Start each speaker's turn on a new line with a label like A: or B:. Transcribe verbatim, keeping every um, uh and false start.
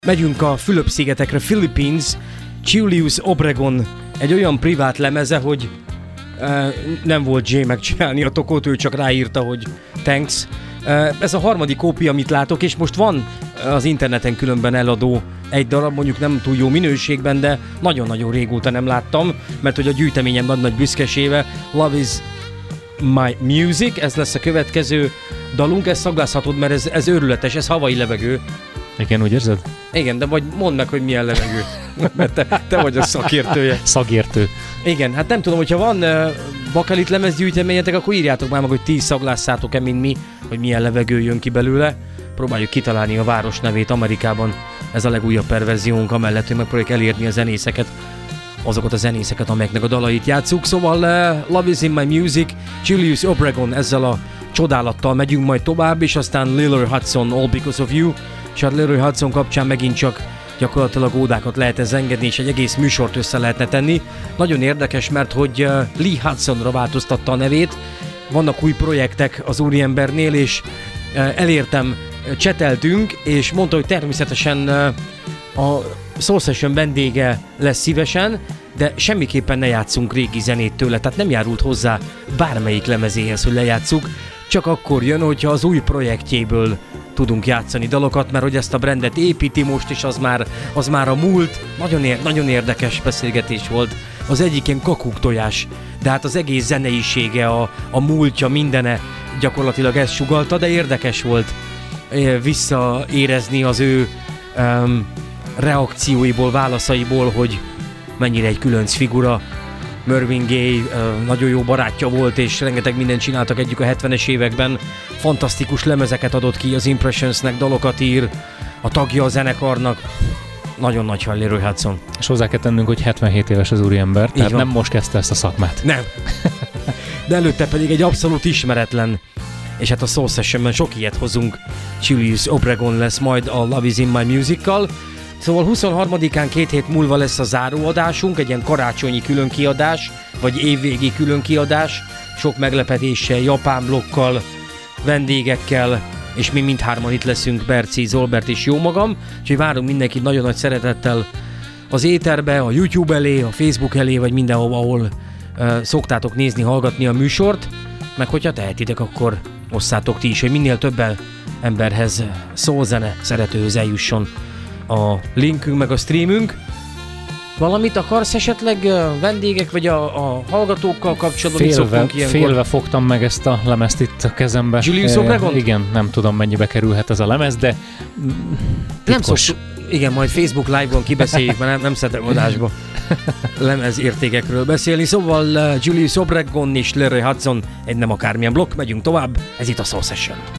A: Megyünk a Fülöp-szigetekre, Philippines, Julius Obregon, egy olyan privát lemeze, hogy uh, nem volt Jay megcsinálni a tokót, ő csak ráírta, hogy thanks. Uh, ez a harmadik kópia, amit látok, és most van az interneten különben eladó egy darab, mondjuk nem túl jó minőségben, de nagyon-nagyon régóta nem láttam, mert hogy a gyűjteményem nagy-nagy büszkesége, Love is my music, ez lesz a következő dalunk, ezt szaglázhatod, mert ez, ez őrületes, ez havai levegő.
B: Igen, úgy érzed?
A: Igen, de vagy mondd meg, hogy milyen levegő, mert te, te vagy a szakértője.
B: Szakértő.
A: Igen, hát nem tudom, hogyha van uh, bakelit lemezgyűjteményetek, akkor írjátok már meg, hogy ti szaglázszátok-e, mint mi, hogy milyen levegő jön ki belőle. Próbáljuk kitalálni a város nevét Amerikában. Ez a legújabb perverziónk, amellett, hogy megpróbáljuk elérni a zenészeket, azokat a zenészeket, amelyeknek a dalait játsszuk. Szóval uh, Love is in my music, Julius Obregon, ezzel a csodálattal megyünk majd tovább, és aztán Lil Hudson, All Because of You, és a Lil Hudson kapcsán megint csak gyakorlatilag ódákat lehet ez engedni, és egy egész műsort össze lehetne tenni. Nagyon érdekes, mert hogy uh, Lee Hudsonra változtatta a nevét, vannak új projektek az úriembernél, és uh, elértem, cseteltünk, és mondta, hogy természetesen uh, a Soul Session vendége lesz szívesen, de semmiképpen ne játszunk régi zenét tőle, tehát nem járult hozzá bármelyik lemezéhez, hogy lejátsszuk, csak akkor jön, hogyha az új projektjéből tudunk játszani dalokat, mert hogy ezt a brandet építi most, és az már, az már a múlt. Nagyon, ér, nagyon érdekes beszélgetés volt. Az egyik ilyen kakuktojás, de hát az egész zeneisége, a, a múltja, mindene gyakorlatilag ezt sugallta, de érdekes volt visszaérezni az ő um, reakcióiból, válaszaiból, hogy mennyire egy különc figura. Marvin Gaye uh, nagyon jó barátja volt, és rengeteg mindent csináltak együtt a hetvenes években. Fantasztikus lemezeket adott ki az Impressionsnek, dalokat ír, a tagja a zenekarnak. Nagyon nagy hall Lil Hudson.
B: És hozzá kell tennünk, hogy hetvenhét éves az úriember,
A: így
B: tehát
A: van.
B: Nem most kezdte ezt a szakmát.
A: Nem. De előtte pedig egy abszolút ismeretlen, és hát a Soul Sessionben sok ilyet hozunk. Julius Obregon lesz majd a Love is in my music-kal. Szóval huszonharmadikán két hét múlva lesz a záróadásunk, egy ilyen karácsonyi különkiadás, vagy évvégi különkiadás, sok meglepetéssel, japán blokkal, vendégekkel, és mi mindhárman itt leszünk, Berci, Zolbert és jó magam, úgyhogy várunk mindenkit nagyon nagy szeretettel az éterbe, a YouTube elé, a Facebook elé, vagy mindenhol, ahol uh, szoktátok nézni, hallgatni a műsort, meg hogyha tehetitek, akkor osszátok ti is, hogy minél több emberhez szózene szeretőhöz eljusson a linkünk, meg a streamünk. Valamit akarsz esetleg vendégek, vagy a, a hallgatókkal kapcsolatban?
B: Félve, félve fogtam meg ezt a lemezt itt a kezembe.
A: Julius Obregon?
B: E, igen, nem tudom mennyibe kerülhet ez a lemez, de
A: nem szoktuk, igen, majd Facebook Live-on kibeszéljük, mert nem, nem szeretem adásba lemez értékekről beszélni. Szóval uh, Julius Obregon és Lil Hudson, egy nem akármilyen blokk, megyünk tovább, ez itt a Soul Session.